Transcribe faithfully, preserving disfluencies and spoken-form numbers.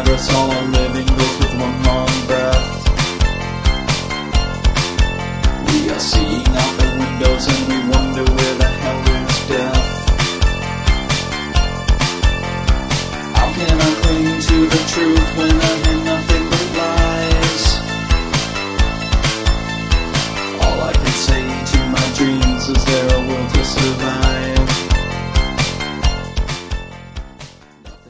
progress, all our living goes with one long breath. We are seeing out the windows and we wonder where the hell is death. How can I cling to the truth when